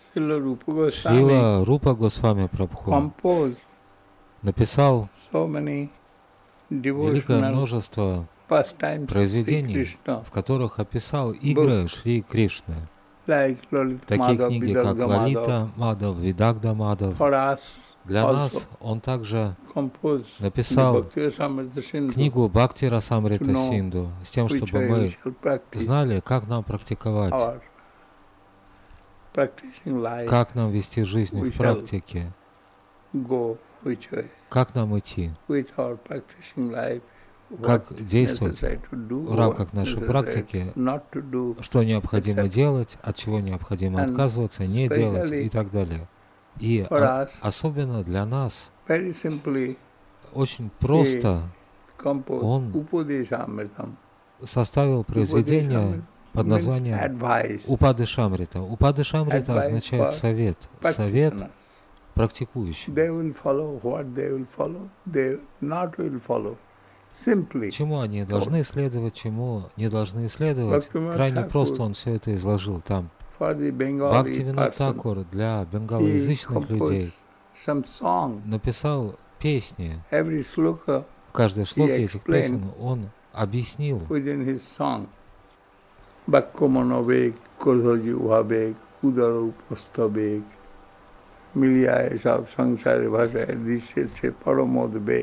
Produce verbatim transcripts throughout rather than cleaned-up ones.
Srila Rupa Goswami Шрила Рупа Госвами Прабху composed написал so many великое devotional множество pastimes of Sri произведений, Krishna, в которых описал игры Шри Кришны. like Lalita Такие Madhav, книги, как Vidagdha Madhav. Лалита Мадав, Видагда Мадав. For us Для also нас он также composed the написал Bhakti Rasamrita Sindhu, книгу Бхакти Расамрита to know Синду, с тем, which чтобы way we мы shall practice знали, как нам практиковать, our practicing life, как нам вести жизнь we в shall практике, go which way, как нам идти, with our practicing life, как what действовать necessary to do, в рамках what нашей necessary практики, not to do, что необходимо etc. делать, от чего необходимо And отказываться, не делать especially и так далее. И for а- us, особенно для нас very simply очень просто composed он Upadeshamritam. составил произведение под Means названием advice, Упады Шамрита. Упады Шамрита Advice означает for совет, совет practitioners. практикующим. They will follow what they will follow, they not will follow. Simply. Чему они должны следовать, чему не должны следовать. Bhaktivinoda Крайне Thakur, просто он все это изложил там. for the Bengali Бхактивинод person, Такур для he бенгалоязычных людей composed some song. написал песни. Every sloka В каждой шлоке he этих explained песен он объяснил, within his song. Bakko manobek, kodhoji uhabek, udaro upastabek, miliyaye sab sangsare bhashaye, dishe paramod bek.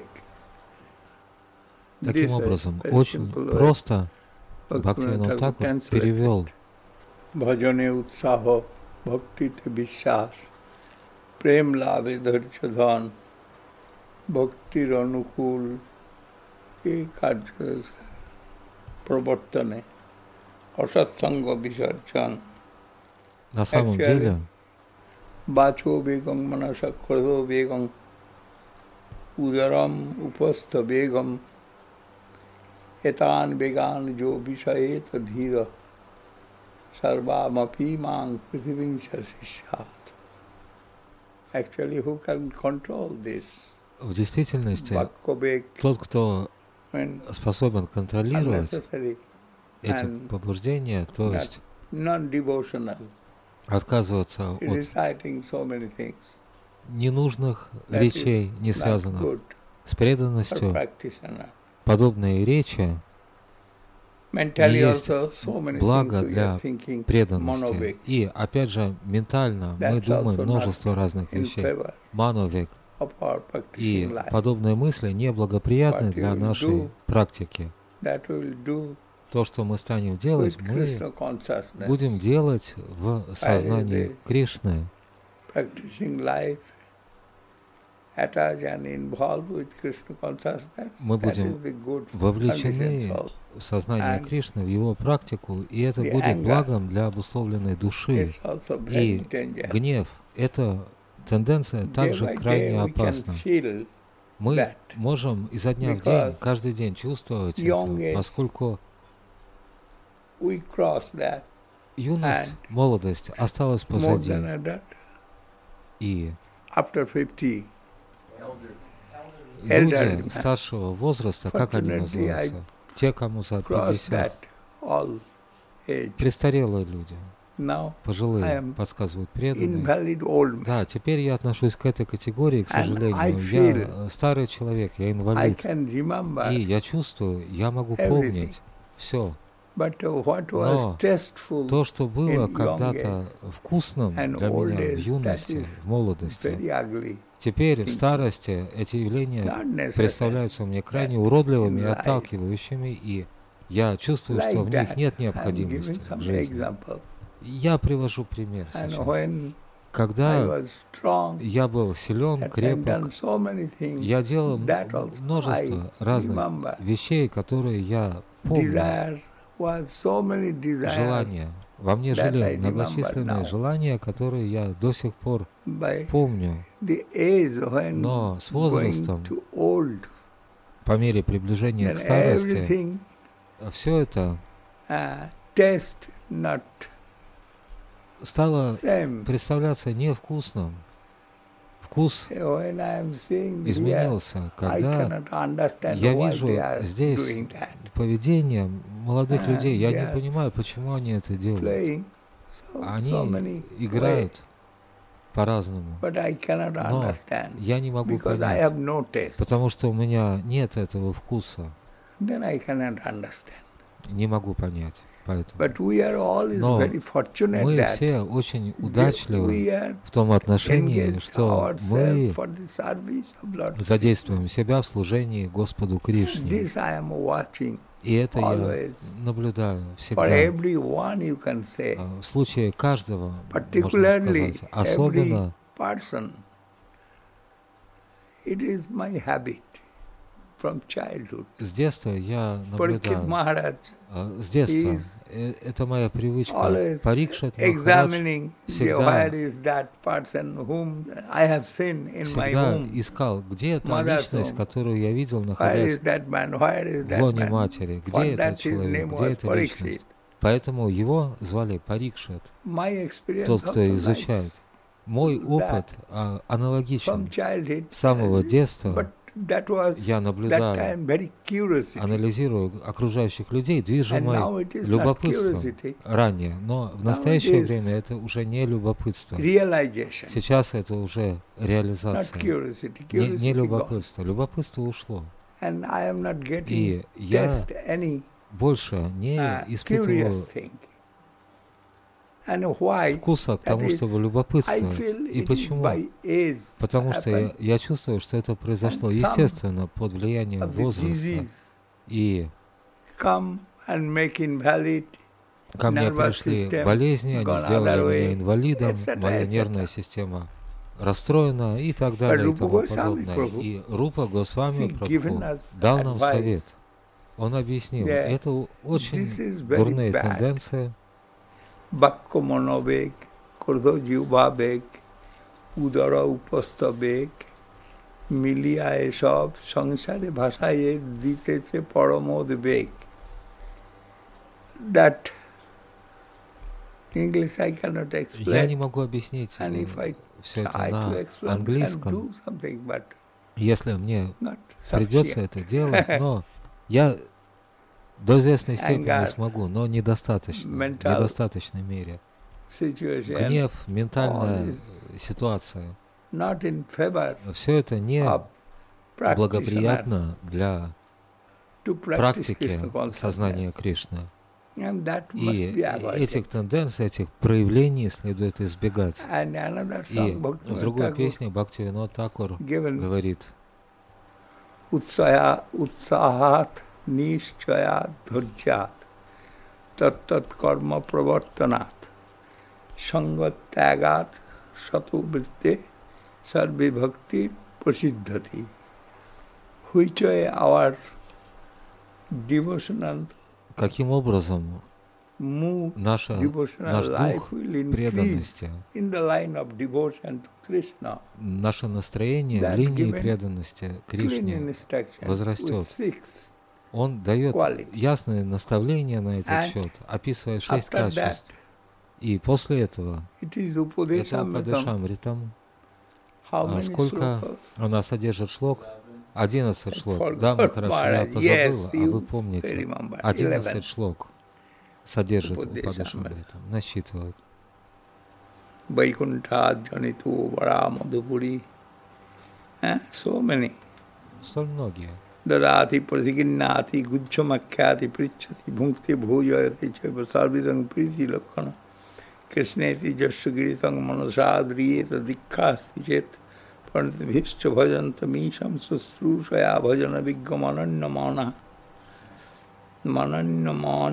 таким образом, очень просто Бхактивинод Такур перевел Bhajane utsaho, bhaktite vishwas, prem labhe dharcha dhan, bhaktir anukul, এই কার্য প্রবর্তনে অসৎসঙ্গ বিসর্জন на самом деле বাচো বেগং মনসা ক্রোধো বেগং উদরম উপস্থ বেগম এতান বেগান যো বিষয়েত ধীর সর্বামপি মাং পৃথিবীং শিষ্যাৎ. Actually, who can control this? в действительности Бхакко-бег, тот, кто when способен контролировать unnecessary эти and побуждения, то not есть non-devotional, отказываться от reciting so many things. ненужных That речей, is не not связанных good с for преданностью, practitioner. подобные речи Mentally не есть also so many благо things we для are thinking преданности. monovik. И опять же, ментально мы That's думаем also множество not разных in вещей. favor Мановик. of our И practicing life. подобные мысли неблагоприятны What для you will нашей do, практики. That we will do То, что мы станем делать, with мы Krishna consciousness, будем делать в сознании the- Кришны. practicing life, attached and involved with Krishna consciousness. Мы That будем is the good вовлечены conditions of в сознание And Кришны, в его практику, и это the будет anger. благом для обусловленной души. It's also very И dangerous. гнев – это тенденция Day также by крайне day we can опасна. feel Мы that можем изо дня в because день, каждый день чувствовать young это, age поскольку we cross that юность, and молодость осталась more позади. than that. И After fifty, люди elderly старшего возраста, как они Fortunately, называются? Те, кому за cross пятьдесят. that all age. Престарелые люди, Now I пожилые, am подсказывают преданные. invalid old man. Да, теперь я отношусь к этой категории, к And I сожалению. feel Я э, старый человек, я I инвалид. can remember, И я чувствую, я могу everything. помнить все. but uh, what was Но tasteful, То, что было in young когда-то вкусным and для old меня в age, that юности, is в молодости, very ugly. теперь в thing. старости эти явления Not necessary. представляются мне крайне that уродливыми и in life. отталкивающими, и я чувствую, Like что в них that. нет I'm необходимости giving some в жизни. example. Я привожу пример And сейчас. when I Когда was strong, я был силен, had крепок, done so many things, я делал that also множество I разных remember. вещей, которые я помню. Desire was so many desires Желания. Во мне that жили I remember многочисленные now. желания, которые я до сих пор by помню. the age when Но с going возрастом, to old, по мере приближения к then старости, everything все это uh, taste not стало same. представляться невкусным. Вкус When I am seeing here, изменился, I когда cannot understand я why вижу they are здесь doing that. поведение молодых Ah, людей. Я they не are понимаю, почему они это делают. Playing so, Они so many играют ways. по-разному. But I cannot Но understand, я не могу because I have понять, no taste. потому что у меня нет этого вкуса. Then I cannot understand. Не могу понять. Поэтому. But we are all Но very fortunate мы that все очень we удачливы are в том отношении, engaged что мы ourselves for the service of Lord задействуем себя в служении Господу Кришне. This I am watching И это always. я наблюдаю For всегда. everyone you can say, В случае каждого, можно particularly сказать, every особенно person, it is my habit from childhood. с детства я Parikshit наблюдаю, Maharaj а, с детства, is э, это моя привычка. always Парикшит Махарадж examining the, всегда, where is that person whom I have seen in my всегда home. искал, где та Mother's личность, home. которую я видел, Where находясь is that man? Where is в that лоне man? матери, For где that этот his человек, name где was эта Parikshit. личность. Поэтому его звали Парикшит, My experience тот, кто also изучает. like Мой that. опыт а, аналогичен. From childhood, С самого детства but that was я that наблюдаю, time very curiosity. анализирую окружающих людей, And движимой now it is not любопытством curiosity, ранее, но в Now настоящее it is время это уже не любопытство. realization, Сейчас это уже not реализация, curiosity. не, не Curiosity gone. любопытство. Любопытство ушло. And I am not getting И я test any больше не uh, испытываю curious thing. And why? вкуса к That тому, is, чтобы I любопытствовать. feel И it is почему? by age Потому что я, happened я чувствую, что это произошло some естественно под влиянием of the возраста. disease И come and make invalid ко мне nervous пришли system, болезни, они gone сделали other меня way, инвалидом, et cetera, моя et нервная cetera. система расстроена и так But далее и Rupa тому Goswami подобное. Prabhu, И Рупа Госвами he given Прабху us дал нам advice совет. Он объяснил, that это очень this is very дурные bad. тенденции. Bakko monobeg, kordho jiva beg, udara upastha beg, মিলিয়া এসব সংসারে ভাষায় দিতেছে পরমোদ বেগ. That English I cannot explain. Я не могу объяснить And if I все это try to на explain, can английском, do something, but если мне not придется sufficient. это делать, но я до известной степени Anger, смогу, но недостаточно, в mental недостаточной мере. situation, Гнев, ментальная all is ситуация, not in favor все это не of practitioner благоприятно для to practice практики Krishna consciousness. сознания Кришны. And that must И be avoided. этих тенденций, этих проявлений следует избегать. And another И song, в Bhaktivinoda другой Thakur песне Бхактивинод Такур given говорит: Utsaya, utsahat, nishchayat, dhurjat, tat-tat karma pravartanat, sangat tyagat, satu vritte, sarve bhakti prasiddhati. Which way our devotional каким образом mood, наша, devotional наш life дух will increase преданности, in the line of devotion to Krishna. наше настроение в That линии given преданности Clean Кришне instruction with возрастет. six. Он дает quality. ясные наставления на этот And счет, описывая шесть after that, качеств. И после этого, it is это Upadeshamritam. Упадешамритам, How а many сколько slokas? она содержит шлок? одиннадцать шлок. Forgot, Да, Махарадж, я Maharaj. позабыл, Yes, а you вы помните. remember. одиннадцать eleven. шлок содержит Упадешамрита. Упадешамритам, насчитывает. Vaikuntha Janitu Vara Madhupuri. Eh? So many. Столь многие. Dadati Pratiginnati Gujjamakyati Prichati Bhunkti Bhujayati Chaiva Sarvidang Priti Lakkana Krishneti Jasyagiritang Manasadriyeta Dikkasti Chet Pranitibhishcha Bhajantamisham Susrushaya Bhajana Viggamananya Mana Mananya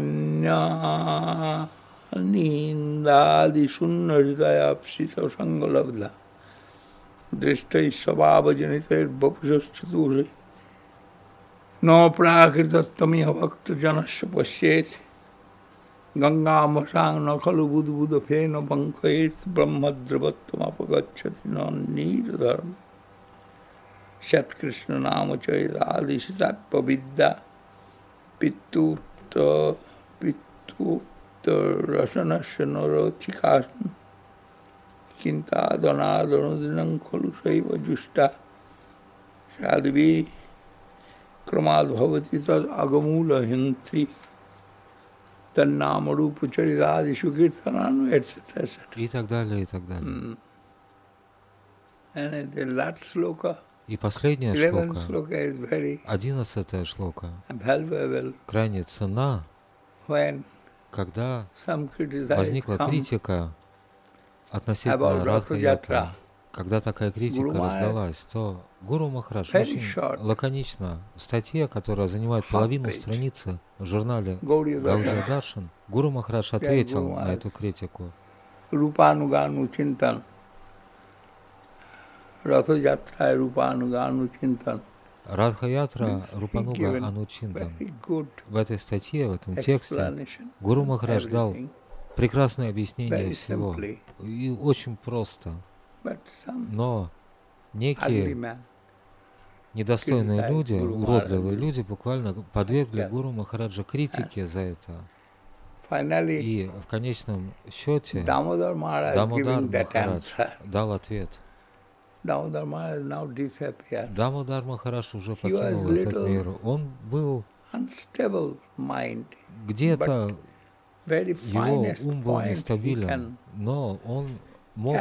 Manya Nindadi Shunna Hridaya Psita Sangalabdha Drishtai Sabhavajanitair Bapushaschaturai No prakritatamiha bhakta janasya pasyet Ganga masang na khalu buddha buddha phena pankayet brahmadravattam apagacchati non niradharma Shat Krishna nama chaitadi sitatpa vidya Pittutta Pittutta rasanasya narochikasana Kinta dhanadhanudinam khalu saiva justa Sadvi Kramad bhavati tad agamula hintri tad nama rupa charidadi shukirtananu, et cetera, et cetera. И так далее, и так далее. Mm. И последняя шлока, одиннадцатая шлока, крайне ценна, когда возникла критика относительно Радха-ятры. Когда такая критика раздалась, то Гуру Махарадж очень лаконично в статье, которая занимает половину страницы в журнале Гаудия Даршан, Гуру Махарадж ответил на эту критику. Рупанугану Чинтан. Радха-ятра Рупанугану Чинтан. Радха-ятра Рупануга Анучинтан. В этой статье, в этом тексте, Гуру Махарадж дал прекрасное объяснение всего. И очень просто. Но некие недостойные люди, уродливые люди, буквально подвергли Гуру Махараджа критике за это. И в конечном счете Дамодар Махарадж дал ответ. Дамодар Махарадж уже покинул этот мир. Он был где-то, его ум был нестабилен, но он мог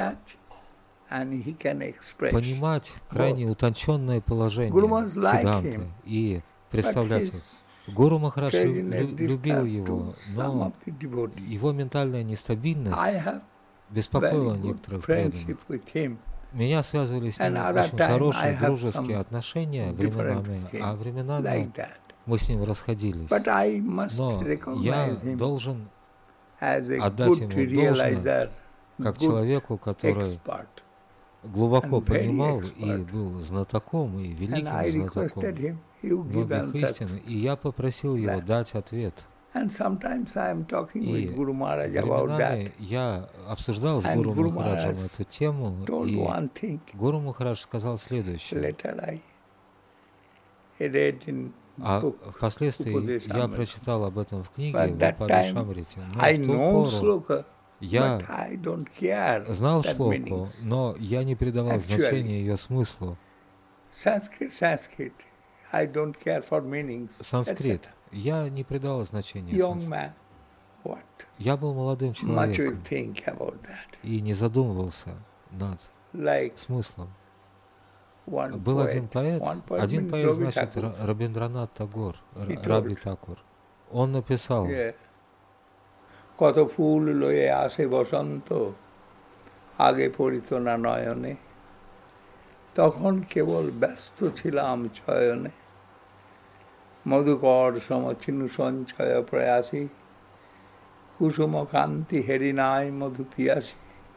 понимать крайне утонченное положение Сиддханты и представлять их. Гуру Махарадж лю- любил его, но его ментальная нестабильность беспокоила некоторых преданных. Меня связывали с ним очень хорошие дружеские отношения временами, а временами мы с ним расходились. Но я должен отдать ему должное, как человеку, который глубоко понимал и был знатоком, и великим знатоком многих истин, и я попросил его дать ответ. И временами я обсуждал с Гуру Махараджем эту тему, и Гуру Махарадж сказал следующее. А впоследствии я прочитал об этом в книге в Апаришамрите. Но в ту пору я знал шлоку, но я не придавал значения ее смыслу. Санскрит. Я не придавал значения санскриту. Я был молодым человеком и не задумывался над смыслом. Был один поэт, один поэт, значит, Рабиндранат Тагор, Раби Такур. Он написал: কত ফুল লয়ে আসে বসন্ত আগে পড়িত না নয়নে তখন কেবল ব্যস্ত ছিলাম চয়নে মধুকর সমচিনু সঞ্চয় প্রয়াসী কুসুম কান্তি হেরি নাই মধু পিয়াসী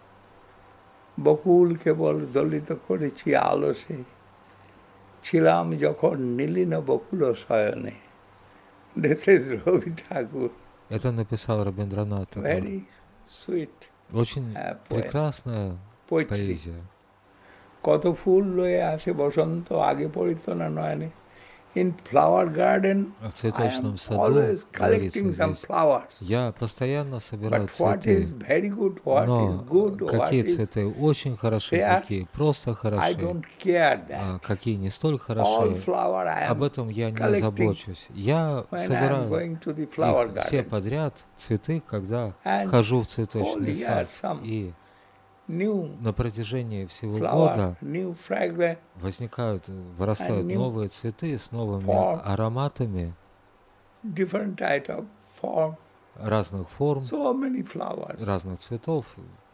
বকুল কেবল দলিত করেছি আলসে ছিলাম যখন নীলিন বকুল শয়নে। This is Ravi Thakur. Это написал Рабиндранат Тагор. Очень прекрасная поэзия. কত ফুল লয়ে আসে বসন্ত আগে পড়িত না নয়নে In flower garden, в цветочном саду говорится здесь, я постоянно собираю цветы, но какие цветы очень хороши, какие просто хороши, а какие не столь хороши, об этом я не забочусь. Я собираю их все подряд, цветы, когда хожу в цветочный сад, и на протяжении всего года возникают, вырастают новые цветы с новыми ароматами разных форм, разных цветов.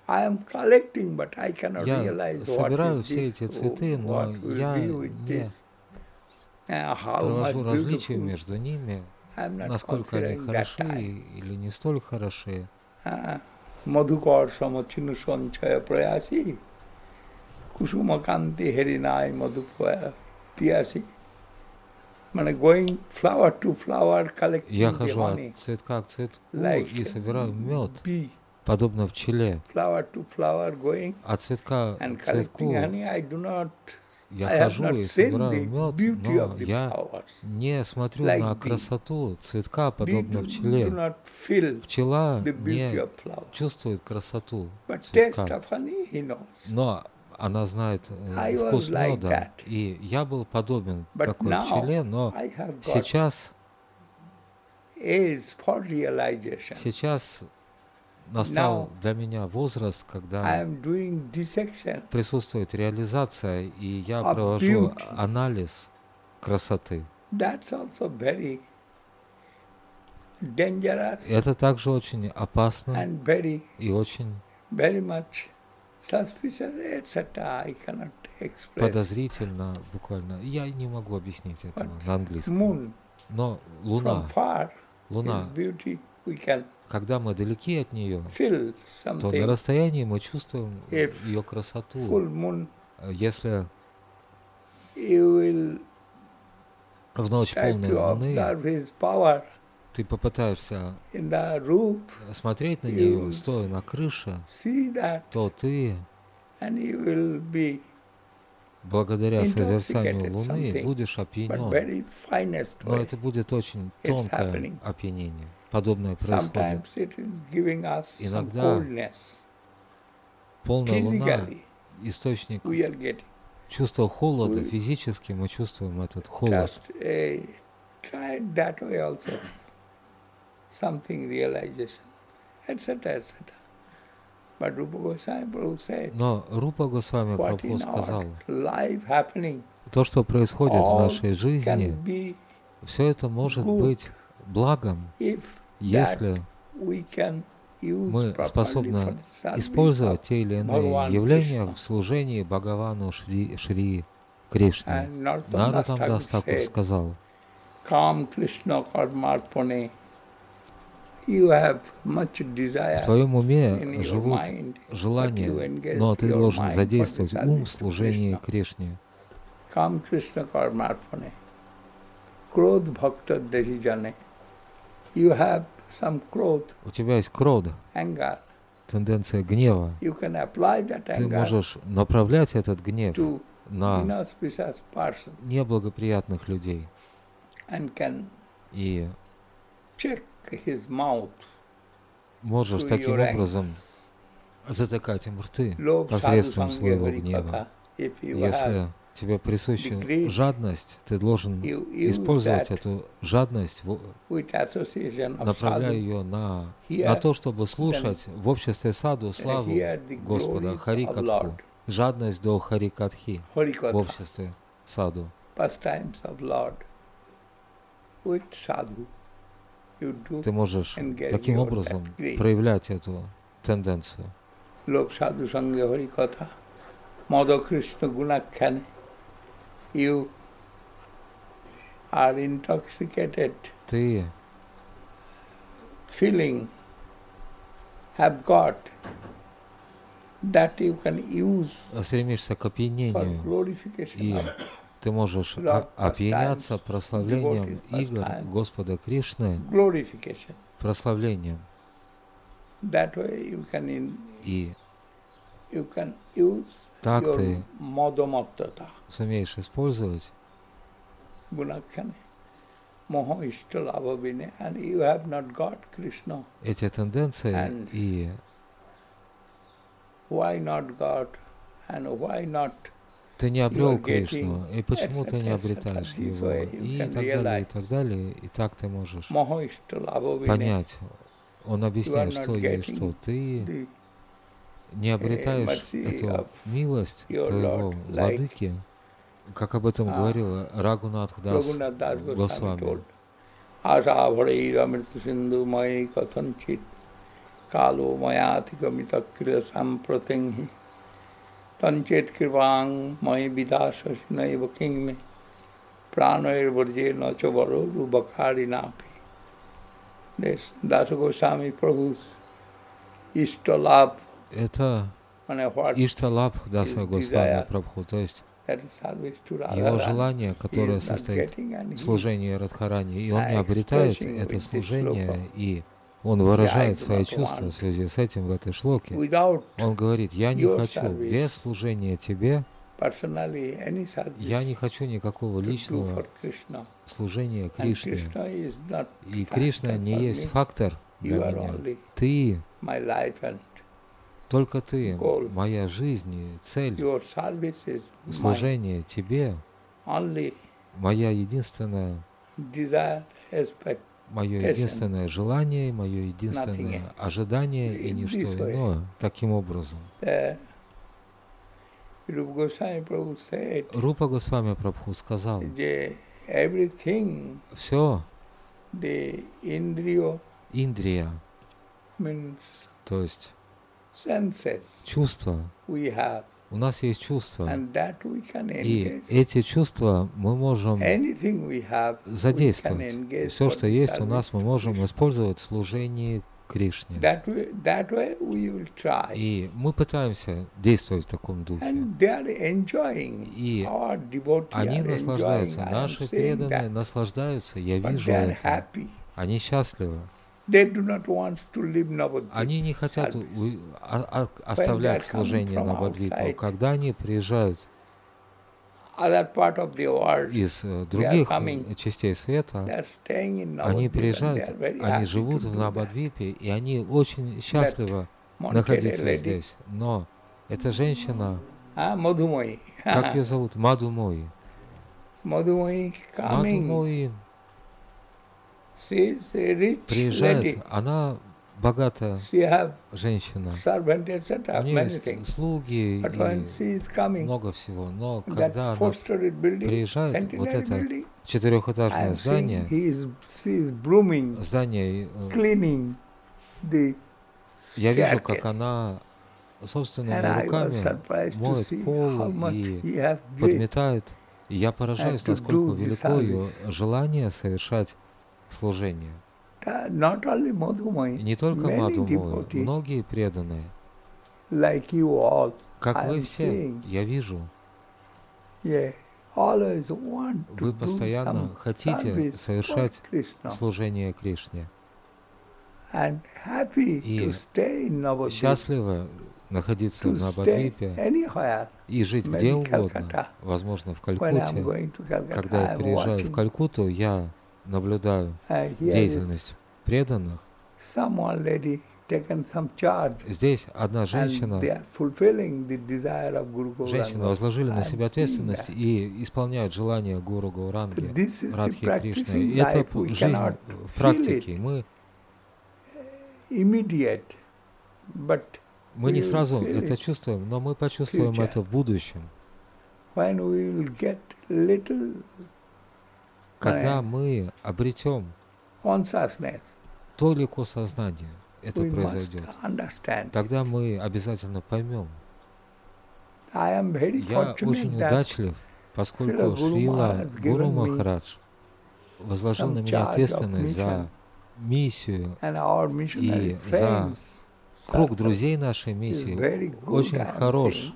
Я собираю все эти цветы, но я не провожу различия между ними, насколько они хороши или не столь хороши. মধুকর সমচিনু সঞ্চয় প্রয়াসী কুসুম কান্তি হেরি নাই মধু পিয়াসী মানে going flower to flower collecting. Я хожу от цветка к цветку и собираю мед, подобно пчеле. Flower to flower going. От цветка к цветку я хожу и собираю мед, но я не смотрю на красоту цветка, подобно пчеле. Пчела не чувствует красоту цветка, но она знает вкус меда, и я был подобен такой пчеле, но сейчас, сейчас настал для меня возраст, когда присутствует реализация, и я провожу анализ красоты. Это также очень опасно и очень подозрительно, буквально. Я не могу объяснить этого на английском. Но Луна, Луна, когда мы далеки от нее, то на расстоянии мы чувствуем ее красоту. Если в ночь полной луны ты попытаешься смотреть на нее, стоя на крыше, то ты, благодаря созерцанию Луны, будешь опьянен. Но это будет очень тонкое опьянение. Подобное происходит. Иногда полная Луна, источник чувства холода, физически мы чувствуем этот холод. Но Рупа Госвами Прабху сказал, то, что происходит в нашей жизни, все это может быть благом, если мы способны использовать те или иные явления в служении Бхагавану Шри, Шри Кришне. Нароттам Дас Тхакур сказал, в твоем уме живут желания, но ты должен задействовать ум в служении Кришне. У тебя есть крода, тенденция гнева. Ты можешь направлять этот гнев на неблагоприятных людей и можешь таким образом затыкать им рты посредством своего гнева. Если тебе присуща жадность, ты должен использовать эту жадность, направляя ее на, на то, чтобы слушать в обществе саду славу Господа, Харикатху, жадность до Харикатхи в обществе саду. Ты можешь таким образом проявлять эту тенденцию. Ты стремишься к опьянению, и ты можешь опьяняться прославлением игр Господа Кришны, прославлением. И так ты сумеешь использовать эти тенденции, и ты не обрел Кришну, и почему ты не обретаешь его, и так далее, и так далее, и так ты можешь понять. Он объясняет, что и что ты не обретаешь эту милость твоего владыки, как об этом говорил Рагунатх Дас Госвами. Tanchit kripang mai vidasas naiva kingme pranoir varje nacho varo rubakari napi. This Dasa Goswami Prabhu's Ishtalabh. Это Ишталабх Даса Госвами Прабху, то есть его желание, которое состоит в служении Радхарани, и он не обретает это служение, и он выражает свои чувства в связи с этим в этой шлоке. Он говорит, я не хочу без служения тебе, я не хочу никакого личного служения Кришне. И Кришна не есть фактор для меня. Ты, только ты, моя жизнь и цель, служение тебе, моя единственная мое единственное желание, мое единственное ожидание и ничто иное. Таким образом. Рупа Госвами Прабху сказал, все, индрия, то есть чувства, у нас есть чувства, и эти чувства мы можем задействовать. Все, что есть у нас, мы можем использовать в служении Кришне. И мы пытаемся действовать в таком духе. И они наслаждаются, наши преданные наслаждаются, я вижу это. Они счастливы. Они не хотят оставлять служение Навадвипу. Когда они приезжают из других частей света, они приезжают, они живут в Навадвипе, и они очень счастливы находиться здесь. Но эта женщина, как ее зовут? Мадумои. Мадумои приезжает, она богатая женщина, у нее есть слуги и много всего, но когда она приезжает, вот это четырехэтажное здание, здание, я вижу, как она собственными руками моет пол и подметает, и я поражаюсь, насколько велико ее желание совершать служение. И не только Мадумои, многие преданные, как вы все, я вижу, вы постоянно хотите совершать служение Кришне. И счастливы находиться в Навадвипе и жить где угодно, возможно, в Калькутте. Когда я приезжаю в Калькутту, я наблюдаю деятельность преданных. Здесь одна женщина, женщины возложили на себя ответственность и исполняют желание Гуру Гауранги, Радхи Кришны. И это жизнь в практике. Мы, мы не сразу это чувствуем, но мы почувствуем это в будущем. Когда мы обретем толику сознания, это произойдет. Тогда мы обязательно поймем. Я очень удачлив, поскольку Шрила Гуру Махарадж возложил на меня ответственность за миссию и за круг друзей нашей миссии. Очень хорош.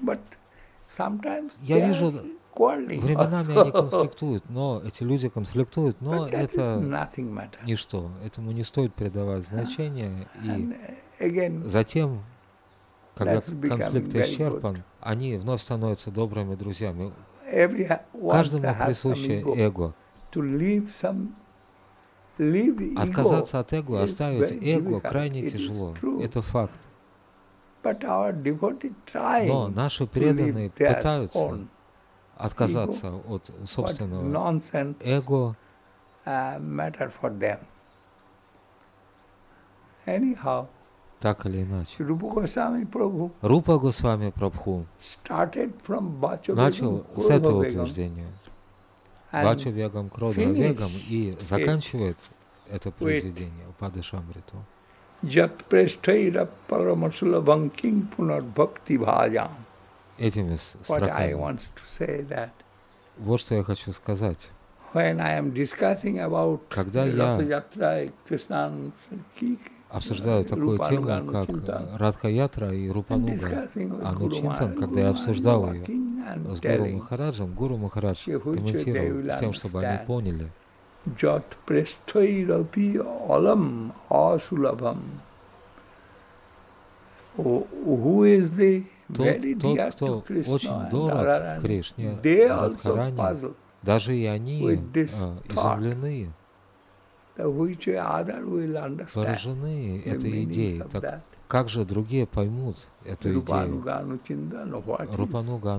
Я вижу, временами они конфликтуют, но эти люди конфликтуют, но это ничто. Этому не стоит придавать значения. И затем, когда конфликт исчерпан, они вновь становятся добрыми друзьями. Каждому присуще эго. Отказаться от эго, оставить эго крайне тяжело. Это факт. Но наши преданные пытаются отказаться от собственного эго. Так или иначе. Рупа Госвами Прабху начал с этого утверждения. Бача Вегам Крода Вегам и заканчивает это произведение Упадешамриту. Этими строками. Вот что я хочу сказать. Когда я обсуждаю такую тему, как Радха-ятра и Рупануга Анучинтан, когда я обсуждал ее с Гуру Махараджем, Гуру Махарадж комментировал с тем, чтобы они поняли, Тот, тот, кто очень дорог Кришне, Радхарани, даже и они а, изумлены, поражены этой идеей. Так как же другие поймут эту идею? Рупануга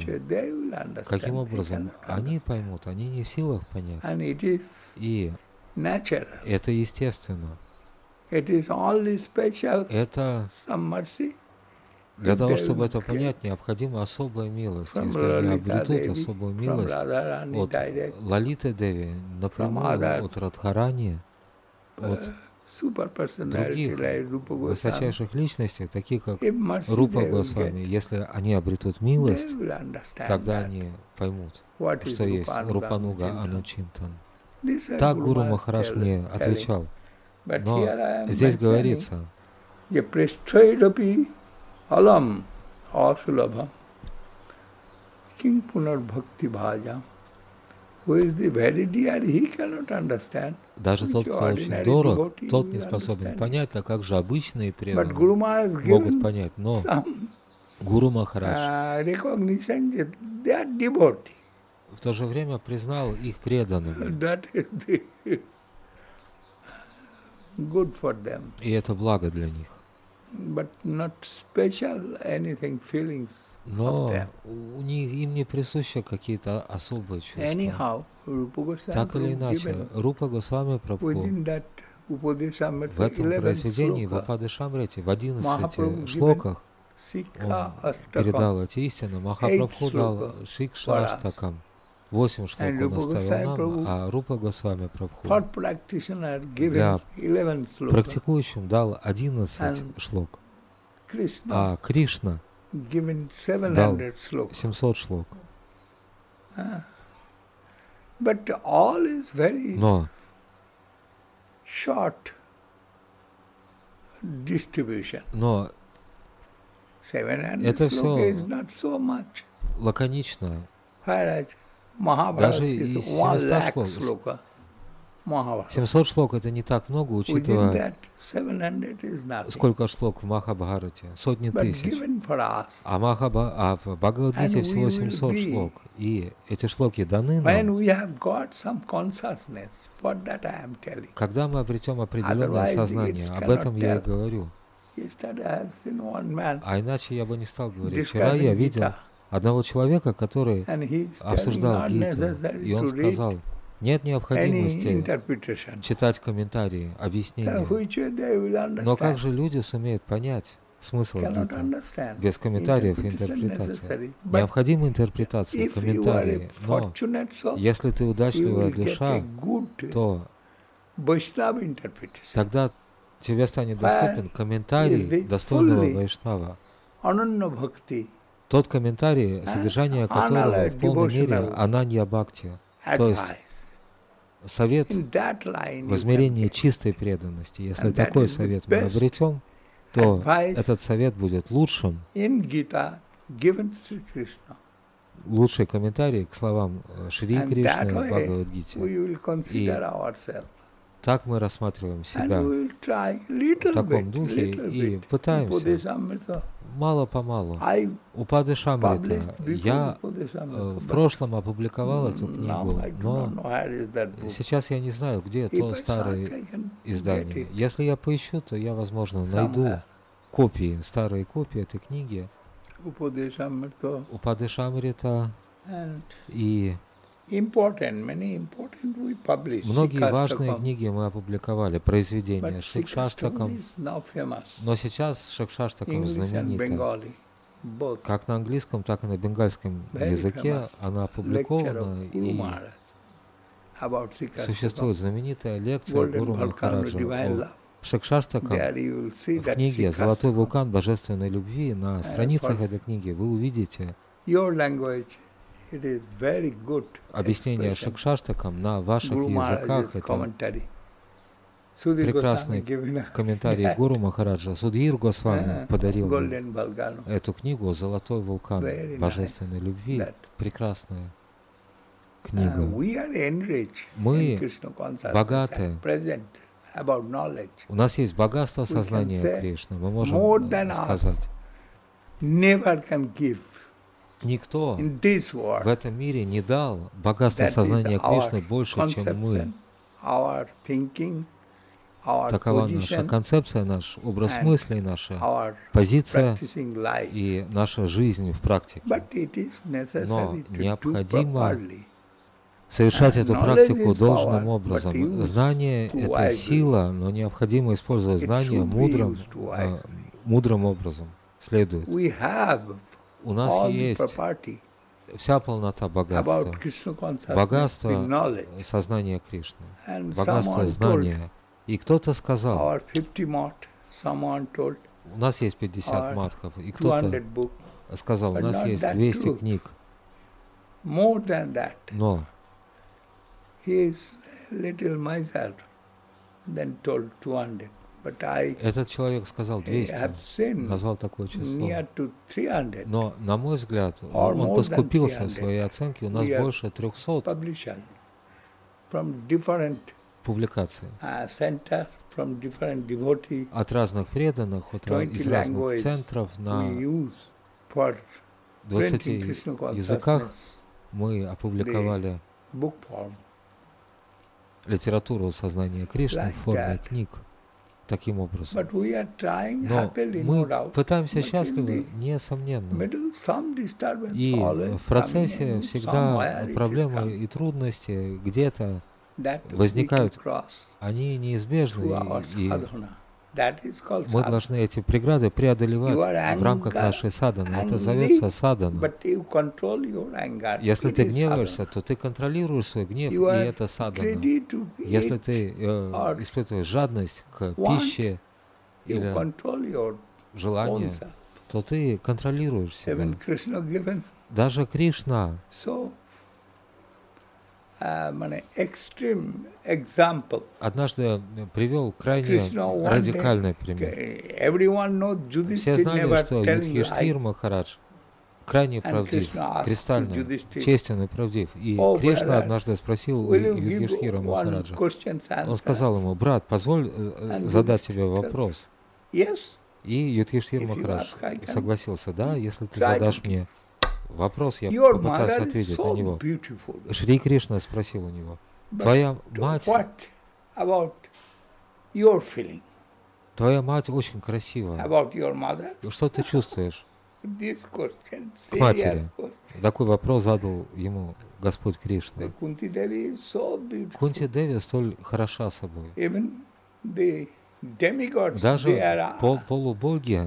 Анучинтан. Каким образом они поймут? Они не в силах понять. И natural. Это естественно. It is only special Это some mercy. для If того, they чтобы will это get понять, необходима особая милость. from Если они Lalita обретут Devi, особую from милость Radharani от direct, Лалиты Деви, напрямую other, от Радхарани, от uh, super personality других like Rupa Goswami, высочайших личностей, таких как if mercy Рупа they will Госвами, get, если они обретут they милость, will understand тогда that они поймут, what is что есть Rupanuga Рупануга Anuchintan. Анучинтан. This uh, Так Guru Гуру Maharaj Махарадж tell- мне telling. отвечал. But Но here I am здесь mentioning, говорится, je preshthaidapi alam asulabham king punar bhakti bhajam. Who is the very dear, he cannot understand. даже Which тот, кто очень ordinary дорог, devotee тот will не способен understand. понять, а как же обычные But преданные Guru Maharaj has могут given понять. Но some Гуру Махарадж uh, recognition that they are devotee. в то же время признал их преданными. That is the good for them, И это благо для них. but not special anything feelings of Но them. у них, им не присущи какие-то особые чувства. Anyhow, Rupa Goswami Так или Prabhu иначе, given Рупа Госвами Прабху within that Upadeshamrita в этом eleven произведении, в sloka, Ападешамрите, в одиннадцати Махапрабху шлоках, Sikha он Astakam, передал эти истины. Махапрабху дал sloka Шикша for us. Аштакам. Восемь шлок And он Rupa оставил Goswami нам, Prabhu, а Рупа Госвами Прабху for practitioner given для eleven sloka. практикующим дал одиннадцать And шлок, Krishna а Кришна given seven дал hundred sloka. семьсот шлок. Ah. But all is very Но short distribution. Но seven hundred это sloka всё is not so much. лаконично. Whereas Mahabharata Даже is из one семисот lakh слов. sloka. Mahabharata. семьсот шлок это не так много, Within учитывая, that, seven hundred is nothing. сколько шлок в Махабхарате. Сотни But тысяч. given for us, А, Махаба, а в Бхагавадгите And we всего will семьсот be- шлок. И эти шлоки даны when нам, we have got some consciousness, for that I am telling. когда мы обретем определенное Otherwise, сознание. it Об этом я и cannot tell. говорю. Yesterday I have seen one man А иначе я бы не стал говорить. Вчера discussing я видел Gita, одного человека, который and he is telling обсуждал not Гиту, necessary и он to read сказал, нет any необходимости interpretation. читать комментарии, Then объяснения. which way they will Но как understand? же люди сумеют понять смысл Cannot Гиты understand. без комментариев и Interpretation интерпретации? necessary. But Необходима интерпретация, if you are a комментарии. Но fortunate soul, если ты you удачливая will get a душа, good то Vaishnava interpretation. тогда тебе станет Where доступен is the комментарий достойного fully Вайшнава. Ananya Bhakti, Тот комментарий, содержание которого в полной мере devotional ананья бхакти, то есть advice. совет In that line в you измерении can get. чистой преданности. Если And that такой is the совет мы best обретем, то advice этот совет будет лучшим, In Gita given Sri Krishna. лучший комментарий к словам э, Шри And Кришны that в way Бхагавадгите. we will consider ourselves. Так мы рассматриваем And себя we will try в little таком bit, духе little и bit. пытаемся Upadeshamrita. мало-помалу. I Упады Шамрита. published before Я э, Upadeshamrita. в but прошлом опубликовал эту now книгу, I do но not know where is that book. сейчас я не знаю, где If то I search, старые I can get издания. it Если я поищу, то я, возможно, найду somewhere. копии, старые копии этой книги Upadeshamrita. Упады Шамрита And и important, many important we published. многие важные Shikshastakam. книги мы опубликовали, произведения But Шикшаштакам. Shikshastakam is now famous. Но сейчас Шикшаштакам English and знаменита. Bengali, both. Как на английском, так и на бенгальском Very языке famous она Lecture опубликована, of Guru и Maharaj about Shikshastakam. существует знаменитая лекция Golden Гуру Volcano Махараджа Divine о Love. Шикшаштакам. There you will see В that книге «Золотой Shikshastakam. вулкан божественной любви» на страницах for- этой книги вы увидите Your language, it is very good объяснение expression. Шикшаштакам на ваших Guru языках. Maharaj's Это commentary. Sudhir прекрасный Goswami given us комментарий that, Гуру Махараджа. Судхир Госвами uh, подарил нам Golden Volcano. эту книгу «Золотой вулкан Very nice. божественной любви». That. Прекрасная Uh, книга. we are enriched Мы in Krishna consciousness богаты. at present about knowledge. У нас есть богатство We can сознания say Кришны. Мы можем more э, than us. сказать, Never can give никто in this в world. этом мире не дал богатство That is сознания our Кришны больше, чем мы. conception, our thinking, our Такова наша position, концепция, наш образ and мыслей, наша our позиция practicing life. и наша жизнь в практике. But it is necessary to do необходимо properly. совершать эту практику должным образом. Знание — это сила, но необходимо использовать знание мудрым, э, мудрым образом. Следует. У нас есть вся полнота богатства. Богатство сознания Кришны. Богатство знания. И кто-то сказал, у нас есть пятьдесят матхов, и кто-то сказал, у нас есть двести книг. Но этот человек сказал двести, назвал такое число. Но, на мой взгляд, он поскупился в своей оценке, у нас больше трехсот публикаций от разных преданных, от, из разных центров на двадцати языках мы опубликовали литературу сознания Кришны в форме книг таким образом. Но мы пытаемся счастливы, несомненно. И в процессе всегда проблемы и трудности где-то возникают, они неизбежны, и, и мы должны эти преграды преодолевать в рамках нашей садханы. Это зовется садхана. Если ты гневаешься, то ты контролируешь свой гнев, и это садхана. Если ты э, испытываешь жадность к пище или желание, то ты контролируешь себя. Даже Кришна однажды привел крайне радикальный пример. Все знали, что Юдхиштхир Махарадж крайне правдив, кристально честен и правдив. И Кришна однажды спросил у Юдхиштхира Махараджа, он сказал ему: брат, позволь задать тебе вопрос. И Юдхиштхир Махарадж согласился: да, если ты задашь мне вопрос, я попытаюсь ответить на него. Шри Кришна спросил у него: твоя мать, твоя мать очень красивая. Что ты чувствуешь к матери? Такой вопрос задал ему Господь Кришна. Кунти Деви столь хороша собой. Даже полубоги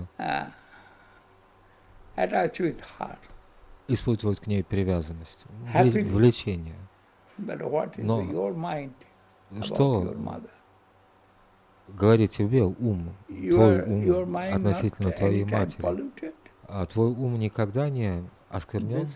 испытывают к ней привязанность, влечение. Но что говорит тебе ум, твой ум относительно твоей матери? А твой ум никогда не осквернен?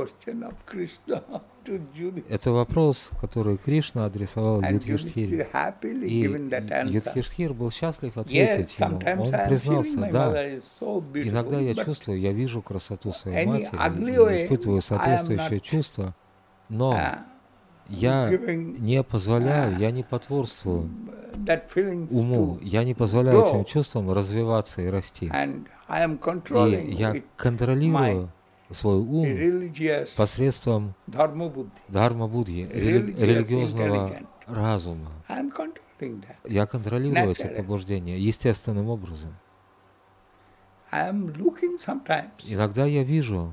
Это вопрос, который Кришна адресовал Юдхиштхире. И Юдхиштхир был счастлив ответить ему. Он признался: да, иногда я чувствую, я вижу красоту своей матери, и испытываю соответствующее чувство, но я не позволяю, я не потворствую уму, я не позволяю этим чувствам развиваться и расти. И я контролирую свой ум посредством дхарма-будхи, рели- религиозного разума. Я контролирую эти побуждения естественным образом. Иногда я вижу,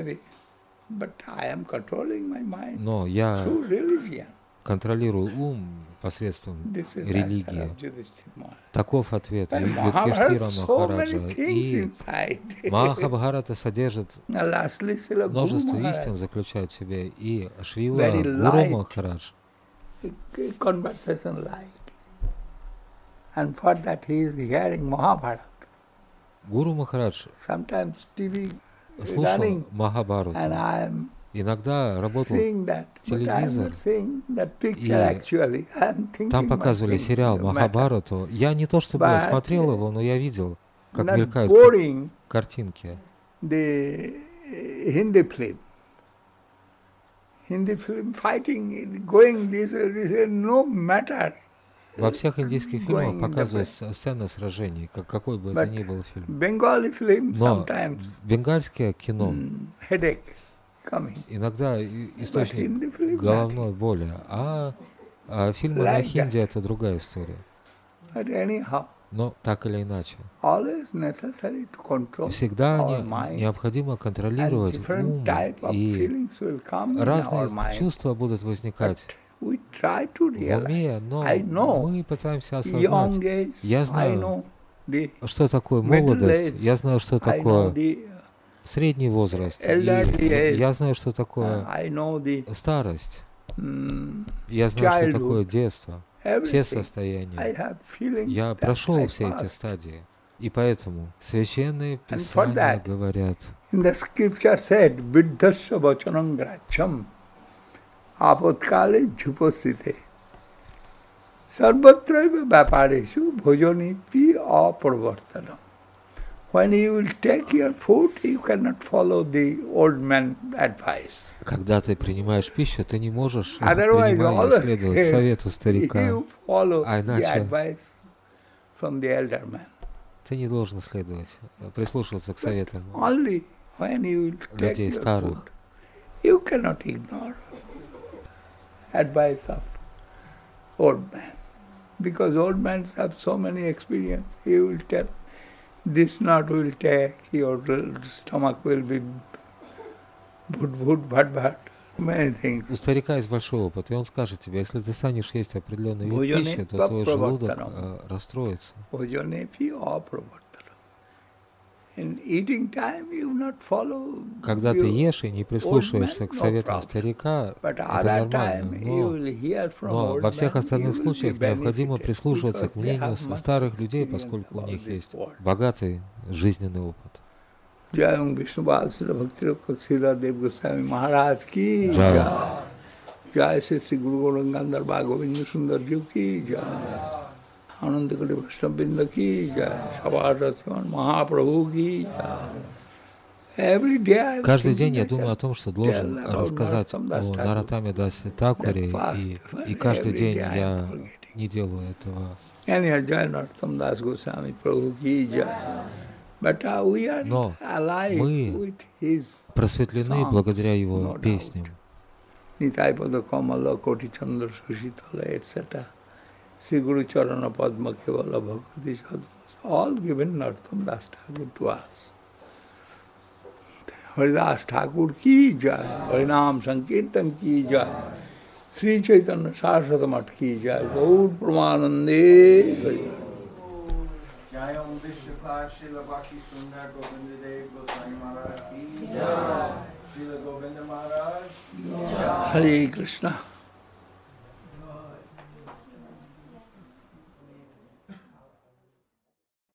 но я контролирую ум посредством религии. Таков ответ Юдхиштхира Махараджа. И Махабхарата содержит множество истин, заключает в себе. И Шрила Гуру Махарадж Гуру Махарадж слушал Махабхарату. Иногда работал телевизор, и там показывали сериал Махабхарату. Я не то чтобы смотрел его, но я видел, как мелькают картинки. Во всех индийских фильмах показывают сцены сражений, как, какой бы это ни был фильм. Но бенгальское кино иногда источник головной боли, а, а фильмы на хинди — это другая история. Но так или иначе, always necessary to control всегда our не, mind, необходимо and контролировать different ум, type of и feelings will come in our разные mind. чувства будут But возникать we try to в realize. уме, но I know мы пытаемся осознать. young age, Я I знаю, know the что такое middle молодость, age, я знаю, что I know такое the средний возраст, и elderly я, age, я знаю, что uh, такое I know the старость, mm, я знаю, что такое childhood, детство, все everything. I состояния. have feeling Я that прошел I все эти passed. стадии. И поэтому священные And for писания that, говорят, in the scripture said, Viddhasya vachanam gracham apatkale jupasite sarvatraiva vyapareshu bhojanipi apravartanam. When you will take your food, you cannot follow the old man advice. когда ты принимаешь пищу, ты не можешь, Otherwise, принимая, always следовать совету старика, you follow а the иначе advice from the elder man. ты не должен следовать, прислушиваться к советам Only when you will take людей your старых. food, you cannot ignore advice of old man. Because old men have so many experience. He will tell, this nut will take, your stomach will be bhut bhut bhat bhat, many things. У старика есть большой опыт, и он скажет тебе, если ты станешь есть определенный вид пищи, то твой желудок э, расстроится. In eating time you not follow. Когда ты ешь и не прислушиваешься к советам старика, это нормально, но, но во всех остальных случаях необходимо прислушиваться к мнению старых людей, поскольку у них есть богатый жизненный опыт. Jai Vishnupada Srila Bhakti Srila Dev Goswami Maharaj ki Jai. Jai. Jai Sri Guru Gauranga Bhai Govinda Sundar Ji ki Jai. Ananda Kali Vaishnavrinda ki Jai. Sabhasatman Mahaprabhu ki Jai. Every day Каждый день я думаю о том, что должен рассказать о Нароттаме Дасе Такуре, и, и каждый день я не делаю этого. Но мы просветлены благодаря его песням. Nitaipada Kamala Koti Chandra Sushitala, et cetera. Sri Guru Charana Padma Kevala Bhakti Sadhus, all given Narottam Das Thakur to us. Haridas Thakur ki jai, Harinam Sankirtan ki jai, Sri Chaitanya Saraswata Math ki jai, Gaur Pramanande. Jayam Vishnupada Srila Bhakti Sundar Govinda Dev Goswami Maharaj ki jai. Srila Govinda Maharaj ki jai. Hare Krishna.